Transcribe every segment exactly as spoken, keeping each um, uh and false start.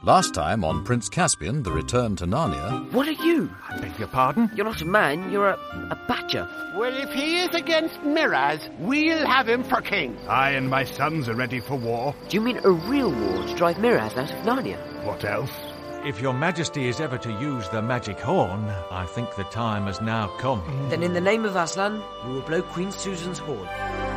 Last time on Prince Caspian, The Return to Narnia... What are you? I beg your pardon? You're not a man, you're a, a badger. Well, if he is against Miraz, we'll have him for king. I and my sons are ready for war. Do you mean a real war to drive Miraz out of Narnia? What else? If your majesty is ever to use the magic horn, I think the time has now come. Then in the name of Aslan, we will blow Queen Susan's horn.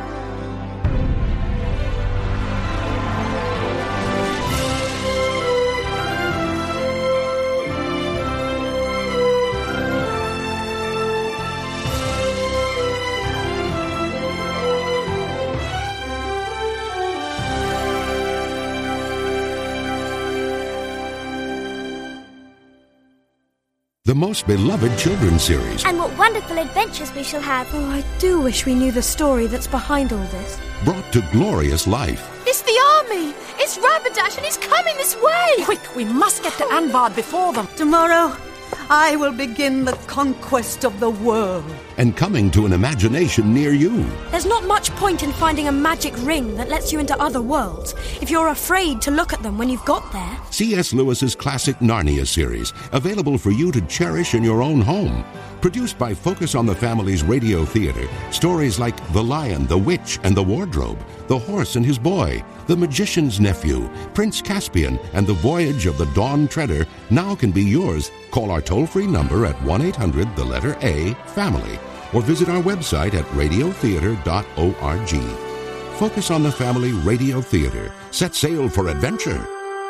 The most beloved children's series. And what wonderful adventures we shall have. Oh, I do wish we knew the story that's behind all this. Brought to glorious life. It's the army! It's Rapidash and he's coming this way! Quick, we must get to Anvard before them. Tomorrow, I will begin the conquest of the world. And coming to an imagination near you. There's not much point in finding a magic ring that lets you into other worlds if you're afraid to look at them when you've got there. C S Lewis's classic Narnia series, available for you to cherish in your own home. Produced by Focus on the Family's Radio Theatre, stories like The Lion, the Witch, and the Wardrobe, The Horse and His Boy, The Magician's Nephew, Prince Caspian, and The Voyage of the Dawn Treader now can be yours. Call our toll-free number at one eight hundred, the letter A, family, or visit our website at radio theatre dot org. Focus on the Family Radio Theatre. Set sail for adventure.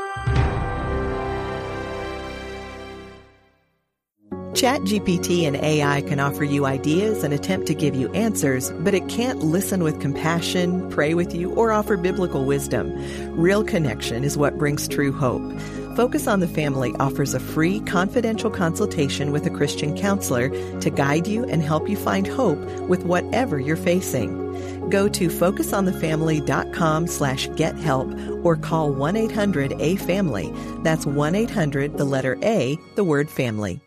ChatGPT and A I can offer you ideas and attempt to give you answers, but it can't listen with compassion, pray with you, or offer biblical wisdom. Real connection is what brings true hope. Focus on the Family offers a free, confidential consultation with a Christian counselor to guide you and help you find hope with whatever you're facing. Go to focusonthefamily.com slash get help or call one eight hundred A family. That's one eight hundred, the letter A, the word family.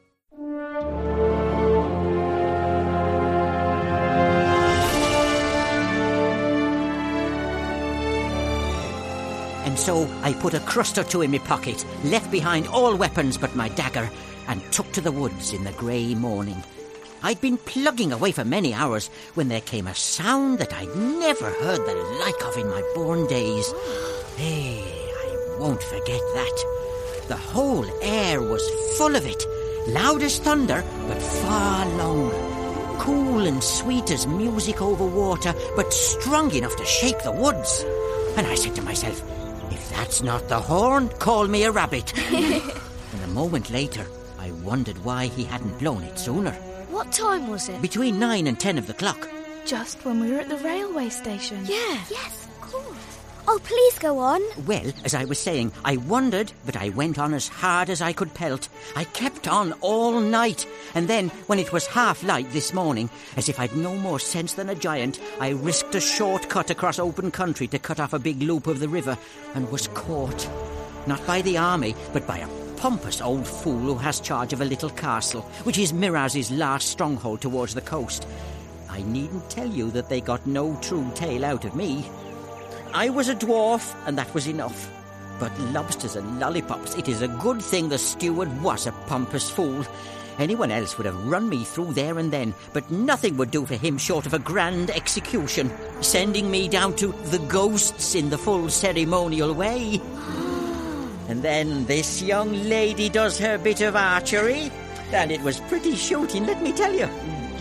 And so I put a crust or two in my pocket, left behind all weapons but my dagger, and took to the woods in the grey morning. I'd been plugging away for many hours when there came a sound that I'd never heard the like of in my born days. Hey, I won't forget that. The whole air was full of it, loud as thunder, but far longer. Cool and sweet as music over water, but strong enough to shake the woods. And I said to myself, if that's not the horn, call me a rabbit. And a moment later, I wondered why he hadn't blown it sooner. What time was it? Between nine and ten of the clock. Just when we were at the railway station. Yeah. Yes, of course. Oh, please go on. Well, as I was saying, I wondered, but I went on as hard as I could pelt. I kept on all night, and then, when it was half light this morning, as if I'd no more sense than a giant, I risked a short cut across open country to cut off a big loop of the river, and was caught. Not by the army, but by a pompous old fool who has charge of a little castle, which is Miraz's last stronghold towards the coast. I needn't tell you that they got no true tale out of me. I was a dwarf, and that was enough. But lobsters and lollipops, it is a good thing the steward was a pompous fool. Anyone else would have run me through there and then, but nothing would do for him short of a grand execution, sending me down to the ghosts in the full ceremonial way. And then this young lady does her bit of archery, and it was pretty shooting, let me tell you.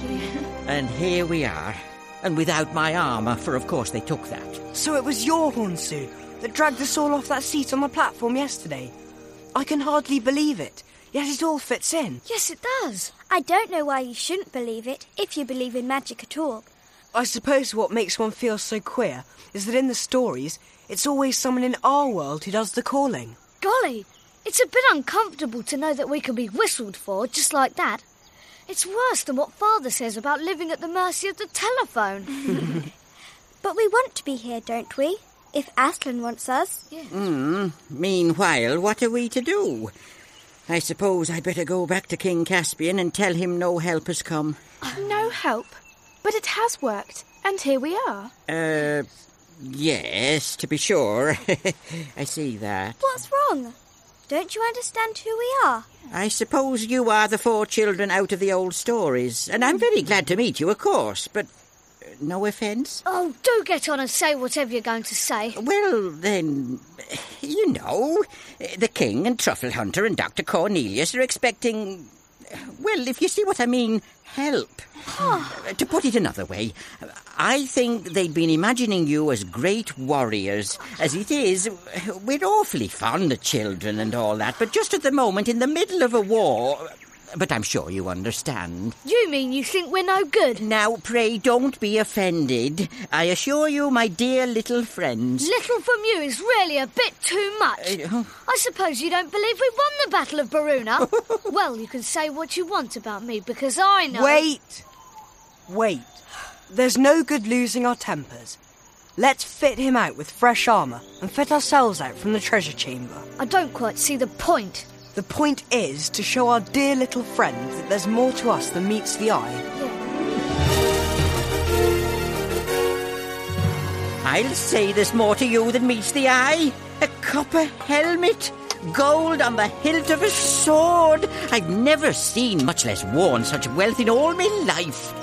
And here we are. And without my armour, for of course they took that. So it was your horn, Sue, that dragged us all off that seat on the platform yesterday. I can hardly believe it, yet it all fits in. Yes, it does. I don't know why you shouldn't believe it, if you believe in magic at all. I suppose what makes one feel so queer is that in the stories, it's always someone in our world who does the calling. Golly, it's a bit uncomfortable to know that we can be whistled for just like that. It's worse than what Father says about living at the mercy of the telephone. But we want to be here, don't we? If Aslan wants us. Yes. Mm, meanwhile, what are we to do? I suppose I'd better go back to King Caspian and tell him no help has come. No help? But it has worked, and here we are. Uh, yes, to be sure. I see that. What's wrong? Don't you understand who we are? I suppose you are the four children out of the old stories, and I'm very glad to meet you, of course, but uh, no offence? Oh, do get on and say whatever you're going to say. Well, then, you know, the King and Truffle Hunter and Doctor Cornelius are expecting, well, if you see what I mean, help. To put it another way, I think they'd been imagining you as great warriors. As it is, we're awfully fond of children and all that, but just at the moment, in the middle of a war... But I'm sure you understand. You mean you think we're no good? Now, pray don't be offended. I assure you, my dear little friends... Little from you is really a bit too much. Uh, I suppose you don't believe we won the Battle of Baruna? Well, you can say what you want about me, because I know... Wait! Wait. There's no good losing our tempers. Let's fit him out with fresh armour and fit ourselves out from the treasure chamber. I don't quite see the point. The point is to show our dear little friend that there's more to us than meets the eye. Yeah. I'll say there's more to you than meets the eye. A copper helmet, gold on the hilt of a sword. I've never seen, much less worn, such wealth in all my life.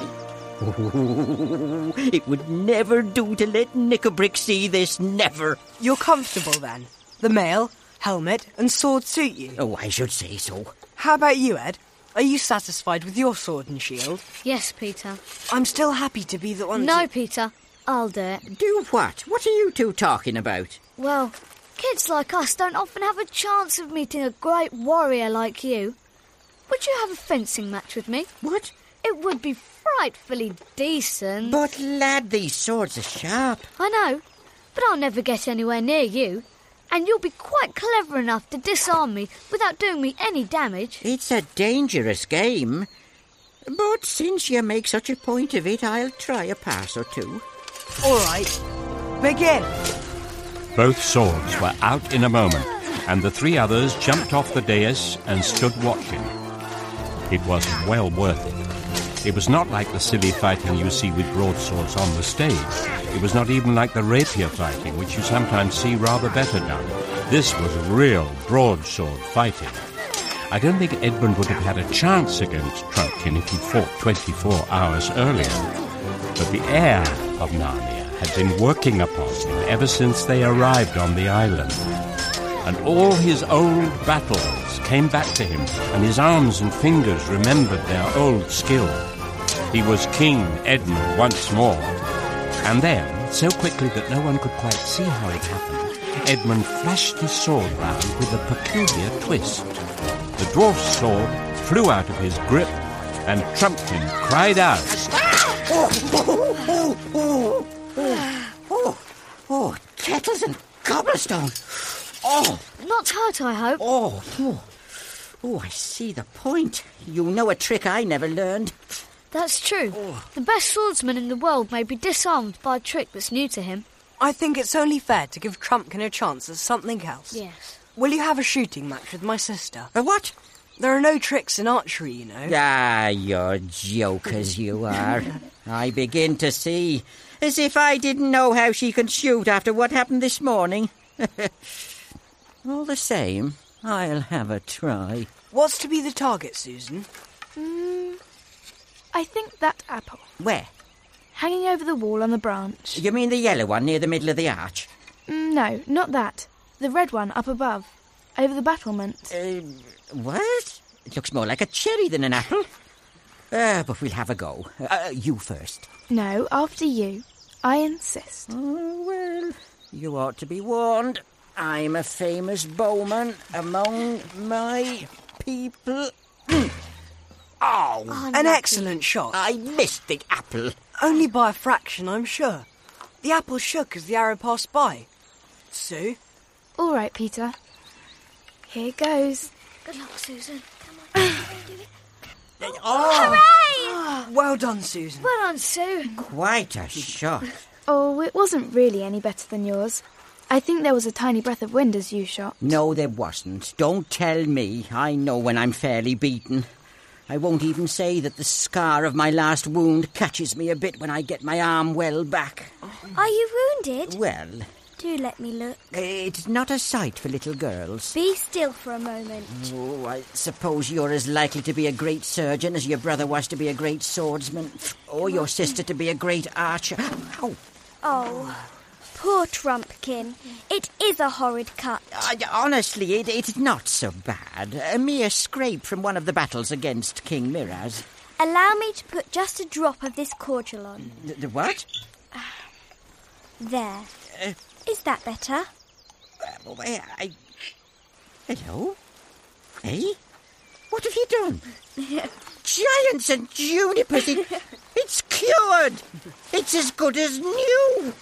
Ooh, it would never do to let Nickelbrick see this, never. You're comfortable then? The mail, helmet and sword suit you? Oh, I should say so. How about you, Ed? Are you satisfied with your sword and shield? Yes, Peter. I'm still happy to be the one No, to... Peter. I'll do it. Do what? What are you two talking about? Well, kids like us don't often have a chance of meeting a great warrior like you. Would you have a fencing match with me? What? It would be frightfully decent. But, lad, these swords are sharp. I know, but I'll never get anywhere near you. And you'll be quite clever enough to disarm me without doing me any damage. It's a dangerous game. But since you make such a point of it, I'll try a pass or two. All right. Begin. Both swords were out in a moment, and the three others jumped off the dais and stood watching. It was well worth it. It was not like the silly fighting you see with broadswords on the stage. It was not even like the rapier fighting, which you sometimes see rather better done. This was real broadsword fighting. I don't think Edmund would have had a chance against Trumpkin if he'd fought twenty-four hours earlier. But the heir of Narnia had been working upon him ever since they arrived on the island. And all his old battles came back to him, and his arms and fingers remembered their old skill. He was King Edmund once more. And then, so quickly that no one could quite see how it happened, Edmund flashed his sword round with a peculiar twist. The dwarf's sword flew out of his grip, and Trumpkin cried out. Oh, oh, oh, oh, oh, oh, oh, kettles and cobblestone. Oh! Not hurt, I hope. Oh, oh, oh, I see the point. You know a trick I never learned. That's true. Oh. The best swordsman in the world may be disarmed by a trick that's new to him. I think it's only fair to give Trumpkin a chance at something else. Yes. Will you have a shooting match with my sister? A what? There are no tricks in archery, you know. Ah, you're jokers, you are. I begin to see. As if I didn't know how she can shoot after what happened this morning. All the same, I'll have a try. What's to be the target, Susan? Mm, I think that apple. Where? Hanging over the wall on the branch. You mean the yellow one near the middle of the arch? Mm, no, not that. The red one up above, over the battlement. Uh, what? It looks more like a cherry than an apple. Uh, but we'll have a go. Uh, you first. No, after you. I insist. Oh, well, you ought to be warned. I'm a famous bowman among my people. Mm. Oh, oh, an excellent shot. I missed the apple. Only by a fraction, I'm sure. The apple shook as the arrow passed by. Sue? All right, Peter. Here goes. Good luck, Susan. Come on, do it. Oh. Hooray! Well done, Susan. Well done, Sue. Quite a shot. Oh, it wasn't really any better than yours. I think there was a tiny breath of wind as you shot. No, there wasn't. Don't tell me. I know when I'm fairly beaten. I won't even say that the scar of my last wound catches me a bit when I get my arm well back. Are you wounded? Well, Do let me look. It's not a sight for little girls. Be still for a moment. Oh, I suppose you're as likely to be a great surgeon as your brother was to be a great swordsman, or your sister to be a great archer. Ow. Oh, poor Trumpkin. It is a horrid cut. Uh, honestly, it, it's not so bad. A mere scrape from one of the battles against King Miraz. Allow me to put just a drop of this cordial on. The, the what? There. Uh, Is that better? Uh, I, I... Hello? Hey? What have you done? Giants and junipers, it, it's cured! It's as good as new!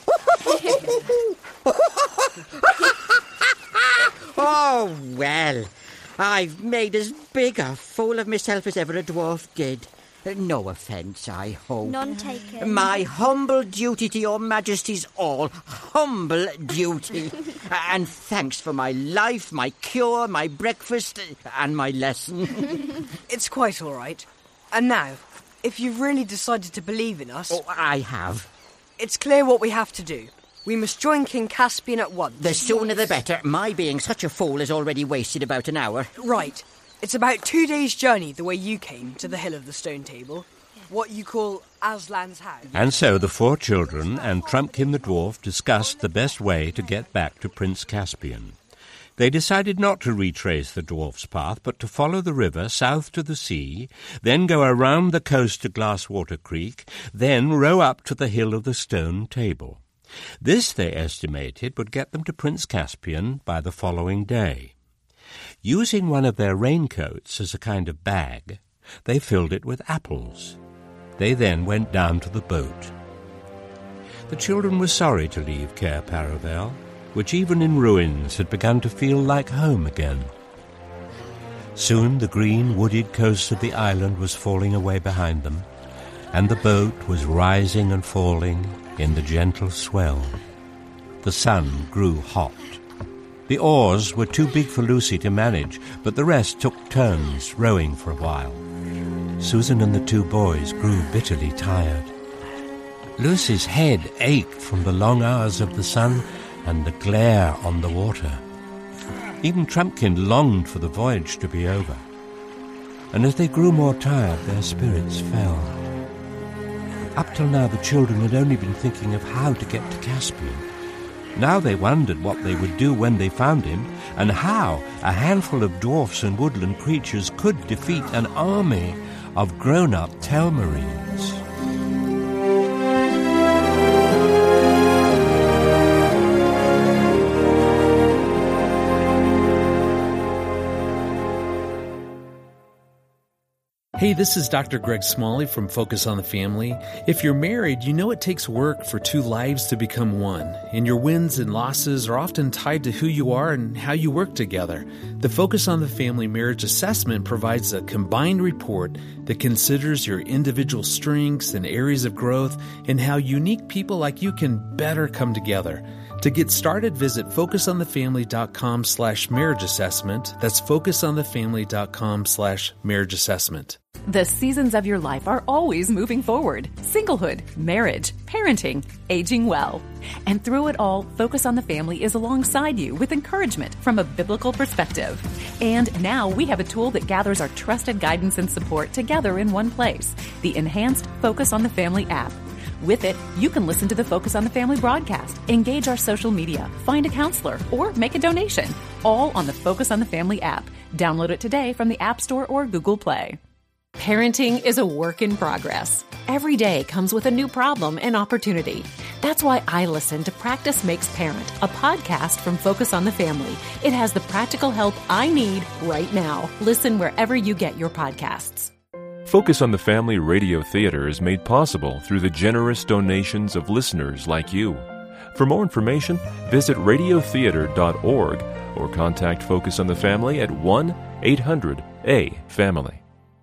Oh, well, I've made as big a fool of myself as ever a dwarf did. No offence, I hope. None taken. My humble duty to your majesty's all humble duty. And thanks for my life, my cure, my breakfast, and my lesson. It's quite all right. And now, if you've really decided to believe in us... Oh, I have. It's clear what we have to do. We must join King Caspian at once. The sooner the better. My being such a fool has already wasted about an hour. Right. It's about two days' journey the way you came to the Hill of the Stone Table, what you call Aslan's house. And so the four children and Trumpkin the dwarf discussed the best way to get back to Prince Caspian. They decided not to retrace the dwarf's path, but to follow the river south to the sea, then go around the coast to Glasswater Creek, then row up to the Hill of the Stone Table. This, they estimated, would get them to Prince Caspian by the following day. Using one of their raincoats as a kind of bag, they filled it with apples. They then went down to the boat. The children were sorry to leave Cair Paravel, which even in ruins had begun to feel like home again. Soon the green wooded coast of the island was falling away behind them, and the boat was rising and falling in the gentle swell. The sun grew hot. The oars were too big for Lucy to manage, but the rest took turns rowing for a while. Susan and the two boys grew bitterly tired. Lucy's head ached from the long hours of the sun and the glare on the water. Even Trumpkin longed for the voyage to be over. And as they grew more tired, their spirits fell. Up till now, the children had only been thinking of how to get to Caspian. Now they wondered what they would do when they found him, and how a handful of dwarfs and woodland creatures could defeat an army of grown-up Telmarines. Hey, this is Doctor Greg Smalley from Focus on the Family. If you're married, you know it takes work for two lives to become one, and your wins and losses are often tied to who you are and how you work together. The Focus on the Family Marriage Assessment provides a combined report that considers your individual strengths and areas of growth and how unique people like you can better come together. To get started, visit focusonthefamily.com slash marriage assessment. That's focusonthefamily.com slash marriage assessment. The seasons of your life are always moving forward. Singlehood, marriage, parenting, aging well. And through it all, Focus on the Family is alongside you with encouragement from a biblical perspective. And now we have a tool that gathers our trusted guidance and support together in one place, the enhanced Focus on the Family app. With it, you can listen to the Focus on the Family broadcast, engage our social media, find a counselor, or make a donation, all on the Focus on the Family app. Download it today from the App Store or Google Play. Parenting is a work in progress. Every day comes with a new problem and opportunity. That's why I listen to Practice Makes Parent, a podcast from Focus on the Family. It has the practical help I need right now. Listen wherever you get your podcasts. Focus on the Family Radio Theater is made possible through the generous donations of listeners like you. For more information, visit radio theater dot org or contact Focus on the Family at one eight hundred A family.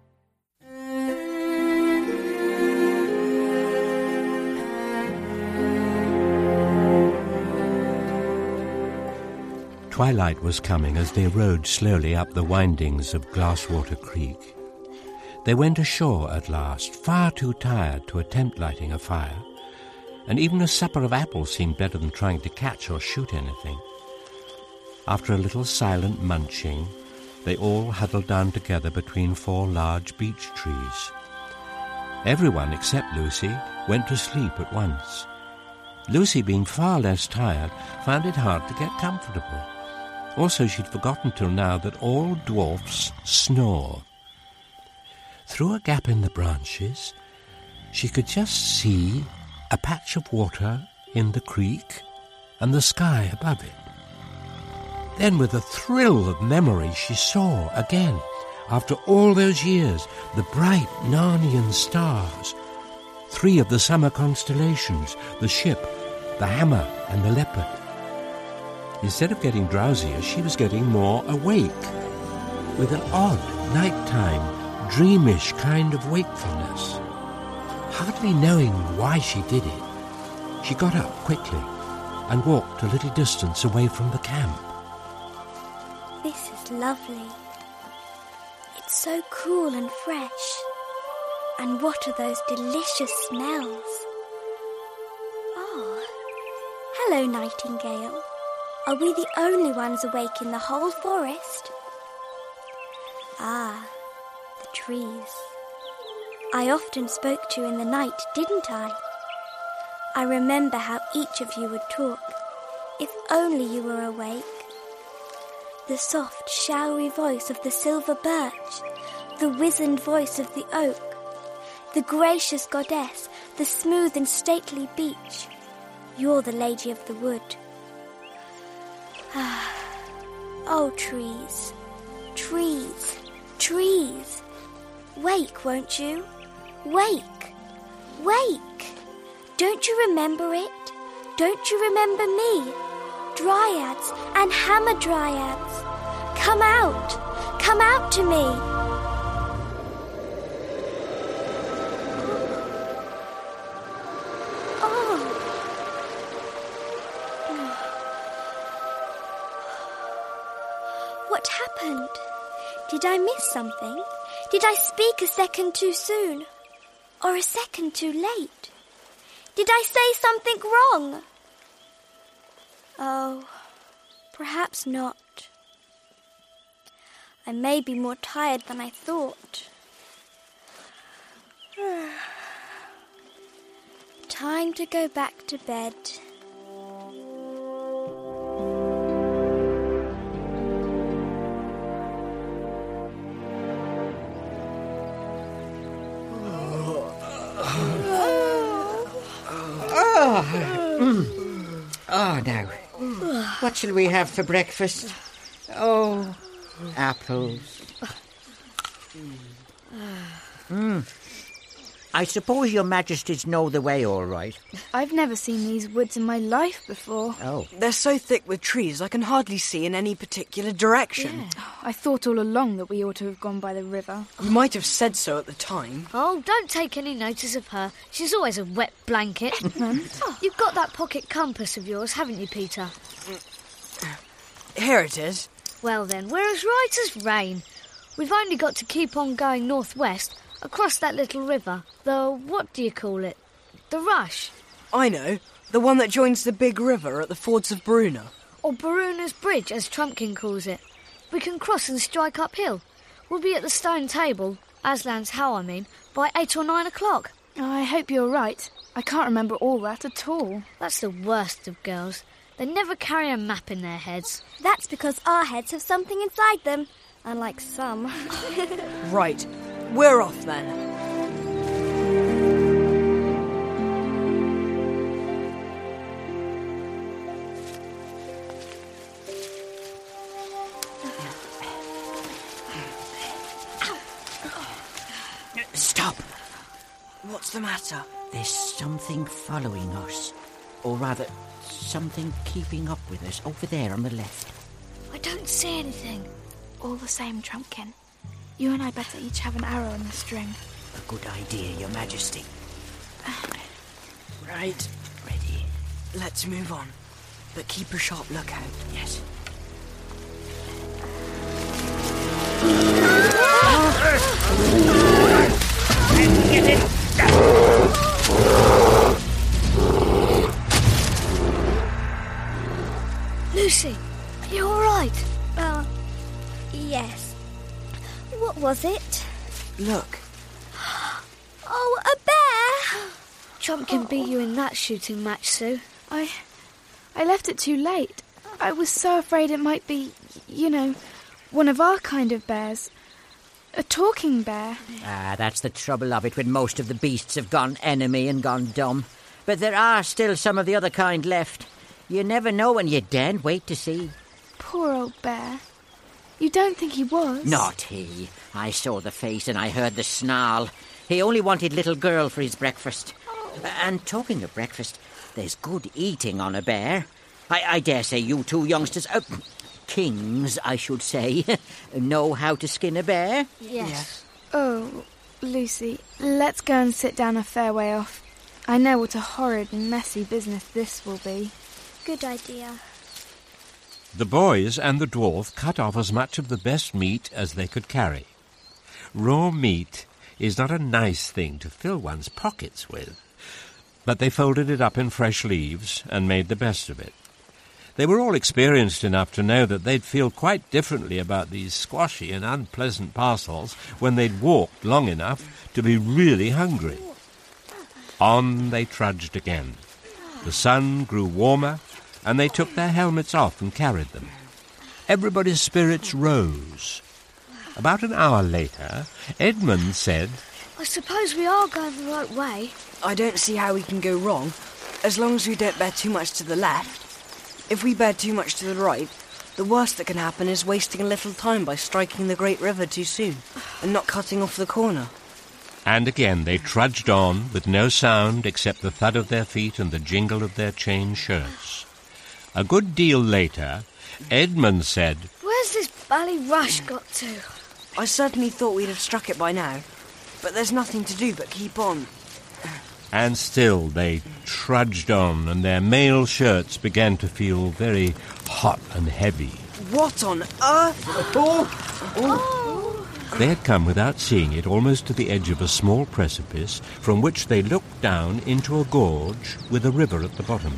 Twilight was coming as they rowed slowly up the windings of Glasswater Creek. They went ashore at last, far too tired to attempt lighting a fire, and even a supper of apples seemed better than trying to catch or shoot anything. After a little silent munching, they all huddled down together between four large beech trees. Everyone except Lucy went to sleep at once. Lucy, being far less tired, found it hard to get comfortable. Also, she'd forgotten till now that all dwarfs snore. Through a gap in the branches, she could just see a patch of water in the creek and the sky above it. Then, with a thrill of memory, she saw again, after all those years, the bright Narnian stars. Three of the summer constellations, the ship, the hammer, and the leopard. Instead of getting drowsier, she was getting more awake, with an odd, nighttime, dreamish kind of wakefulness. Hardly knowing why she did it, she got up quickly and walked a little distance away from the camp. This is lovely. It's so cool and fresh. And what are those delicious smells? Oh, hello, Nightingale. Are we the only ones awake in the whole forest? Ah, the trees. I often spoke to you in the night, didn't I? I remember how each of you would talk, if only you were awake. The soft, showery voice of the silver birch, the wizened voice of the oak, the gracious goddess, the smooth and stately beech. You're the lady of the wood. Ah, oh, trees, trees, trees. Wake, won't you? Wake, wake. Don't you remember it? Don't you remember me? Dryads and hamadryads. Come out, come out to me. Oh. What happened? Did I miss something? Did I speak a second too soon? Or a second too late? Did I say something wrong? Oh, perhaps not. I may be more tired than I thought. Time to go back to bed. Oh, now, what shall we have for breakfast? Oh, apples. Mm. I suppose your Majesties know the way all right. I've never seen these woods in my life before. Oh. They're so thick with trees I can hardly see in any particular direction. Yeah. I thought all along that we ought to have gone by the river. You might have said so at the time. Oh, don't take any notice of her. She's always a wet blanket. You've got that pocket compass of yours, haven't you, Peter? Here it is. Well then, we're as right as rain. We've only got to keep on going northwest across that little river. The, what do you call it? The Rush. I know. The one that joins the big river at the fords of Bruna. Or Baruna's Bridge, as Trumpkin calls it. We can cross and strike uphill. We'll be at the stone table, Aslan's How I mean, by eight or nine o'clock. Oh, I hope you're right. I can't remember all that at all. That's the worst of girls. They never carry a map in their heads. That's because our heads have something inside them, unlike some. Right. We're off then. Stop! What's the matter? There's something following us. Or rather, something keeping up with us over there on the left. I don't see anything. All the same, Trumpkin. You and I better each have an arrow in the string. A good idea, Your Majesty. Right. Ready. Let's move on. But keep a sharp lookout. Yes. Get it! Lucy, are you all right? Uh, yes. What was it? Look. Oh, a bear! Trump can beat you in that shooting match, Sue. I... I left it too late. I was so afraid it might be, you know, one of our kind of bears. A talking bear. Ah, that's the trouble of it when most of the beasts have gone enemy and gone dumb. But there are still some of the other kind left. You never know and you daren't wait to see. Poor old bear. You don't think he was? Not he. I saw the face and I heard the snarl. He only wanted little girl for his breakfast. And talking of breakfast, there's good eating on a bear. I, I dare say you two youngsters, uh, kings, I should say, know how to skin a bear? Yes. Oh, Lucy, let's go and sit down a fair way off. I know what a horrid and messy business this will be. Good idea. The boys and the dwarf cut off as much of the best meat as they could carry. Raw meat is not a nice thing to fill one's pockets with, but they folded it up in fresh leaves and made the best of it. They were all experienced enough to know that they'd feel quite differently about these squashy and unpleasant parcels when they'd walked long enough to be really hungry. On they trudged again. The sun grew warmer, and they took their helmets off and carried them. Everybody's spirits rose. About an hour later, Edmund said, I suppose we are going the right way. I don't see how we can go wrong, as long as we don't bear too much to the left. If we bear too much to the right, the worst that can happen is wasting a little time by striking the great river too soon and not cutting off the corner. And again they trudged on with no sound except the thud of their feet and the jingle of their chain shirts. A good deal later, Edmund said, Where's this Ballyrush got to? I certainly thought we'd have struck it by now, but there's nothing to do but keep on. And still they trudged on, and their mail shirts began to feel very hot and heavy. What on earth? Oh! Oh! They had come without seeing it almost to the edge of a small precipice from which they looked down into a gorge with a river at the bottom.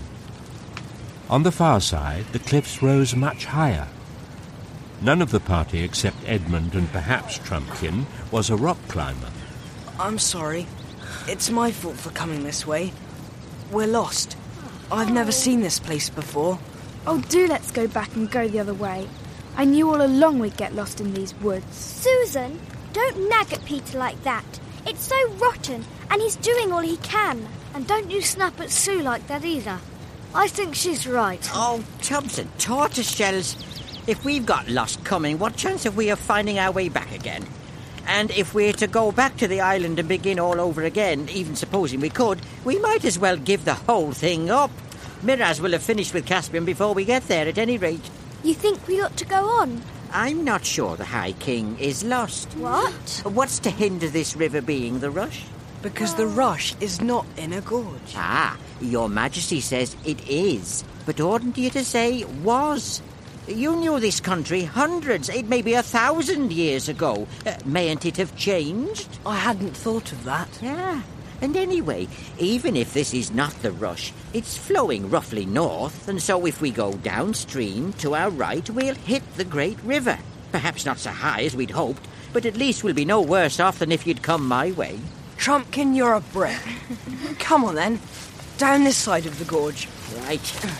On the far side, the cliffs rose much higher. None of the party except Edmund and perhaps Trumpkin was a rock climber. I'm sorry. It's my fault for coming this way. We're lost. I've never seen this place before. Oh, do let's go back and go the other way. I knew all along we'd get lost in these woods. Susan, don't nag at Peter like that. It's so rotten, and he's doing all he can. And don't you snap at Sue like that either. I think she's right. Oh, tubs and tortoise shells. If we've got lost coming, what chance have we of finding our way back again? And if we're to go back to the island and begin all over again, even supposing we could, we might as well give the whole thing up. Miraz will have finished with Caspian before we get there, at any rate. You think we ought to go on? I'm not sure the High King is lost. What? What's to hinder this river being the Rush? Because the Rush is not in a gorge. Ah, Your Majesty says it is, but oughtn't you to say was? You knew this country hundreds, it may be a thousand years ago. Uh, mayn't it have changed? I hadn't thought of that. Yeah, and anyway, even if this is not the Rush, it's flowing roughly north, and so if we go downstream to our right, we'll hit the Great River. Perhaps not so high as we'd hoped, but at least we'll be no worse off than if you'd come my way. Trumpkin, you're a brick. Come on, then. Down this side of the gorge. Right.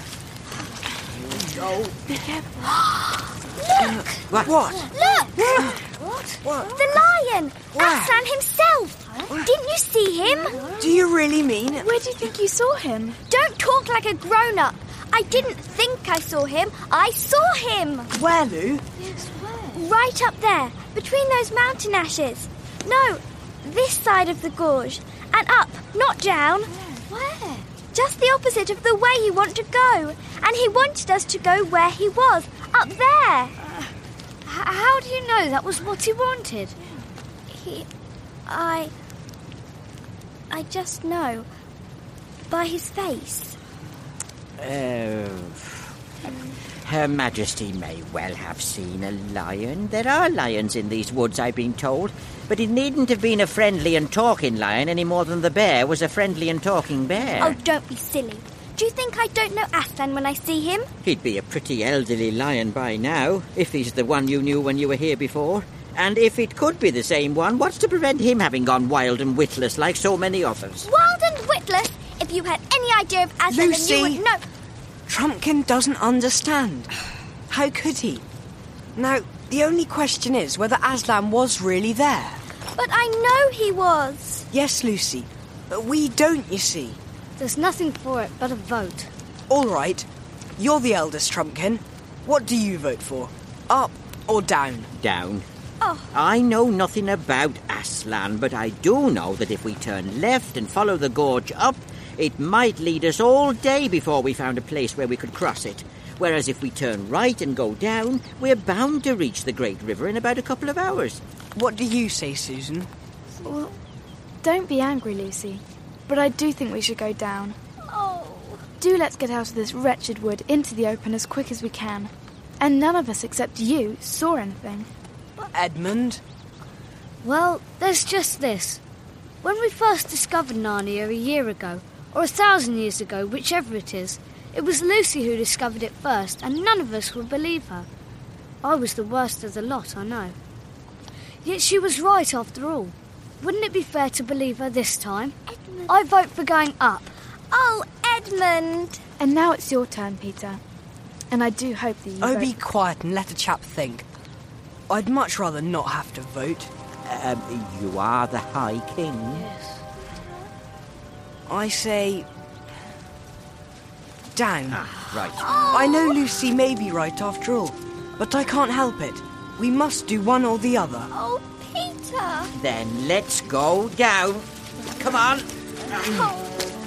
Go. Be careful. Look! What? What? Look! What? What? The lion! Where? Aslan himself! Didn't you see him? Do you really mean it? Where do you think you saw him? Don't talk like a grown-up. I didn't think I saw him. I saw him! Where, Lou? Yes, where? Right up there, between those mountain ashes. No, this side of the gorge. And up, not down. Where? Just the opposite of the way you want to go. And he wanted us to go where he was, up there. Uh, h- how do you know that was what he wanted? He... I... I just know. By his face. Oh... Her Majesty may well have seen a lion. There are lions in these woods, I've been told. But it needn't have been a friendly and talking lion any more than the bear was a friendly and talking bear. Oh, don't be silly. Do you think I don't know Aslan when I see him? He'd be a pretty elderly lion by now, if he's the one you knew when you were here before. And if it could be the same one, what's to prevent him having gone wild and witless like so many others? Wild and witless? If you had any idea of Aslan, Lucy! then you would know... Trumpkin doesn't understand. How could he? Now, the only question is whether Aslan was really there. But I know he was. Yes, Lucy. But we don't, you see. There's nothing for it but a vote. All right. You're the eldest, Trumpkin. What do you vote for? Up or down? Down. Oh. I know nothing about Aslan, but I do know that if we turn left and follow the gorge up, it might lead us all day before we found a place where we could cross it. Whereas if we turn right and go down, we're bound to reach the Great River in about a couple of hours. What do you say, Susan? Well, don't be angry, Lucy, but I do think we should go down. Oh. Do let's get out of this wretched wood into the open as quick as we can. And none of us except you saw anything. Edmund? Well, there's just this. When we first discovered Narnia a year ago, or a thousand years ago, whichever it is, it was Lucy who discovered it first, and none of us would believe her. I was the worst of the lot, I know. Yet she was right after all. Wouldn't it be fair to believe her this time? Edmund. I vote for going up. Oh, Edmund. And now it's your turn, Peter. And I do hope that you Oh, vote... be quiet and let a chap think. I'd much rather not have to vote. Um, you are the High King. Yes. I say... down. Ah, right. Oh. I know Lucy may be right after all, but I can't help it. We must do one or the other. Oh, Peter. Then let's go down. Come on. Oh.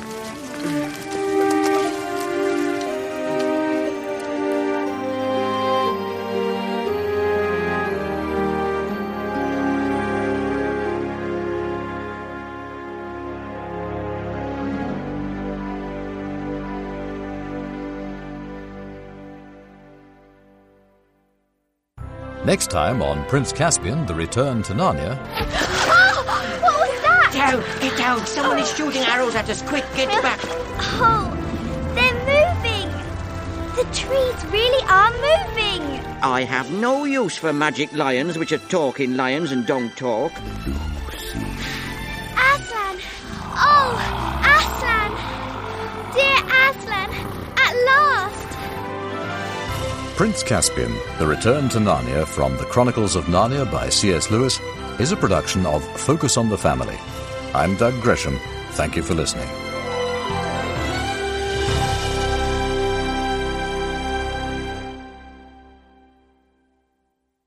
Next time on Prince Caspian, The Return to Narnia... Oh, what was that? Down, get down. Someone is shooting arrows at us. Quick, get back. Oh, they're moving. The trees really are moving. I have no use for magic lions, which are talking lions and don't talk. Aslan. Oh, Aslan. Dear Aslan, at last. Prince Caspian, The Return to Narnia from The Chronicles of Narnia by C S Lewis is a production of Focus on the Family. I'm Doug Gresham. Thank you for listening.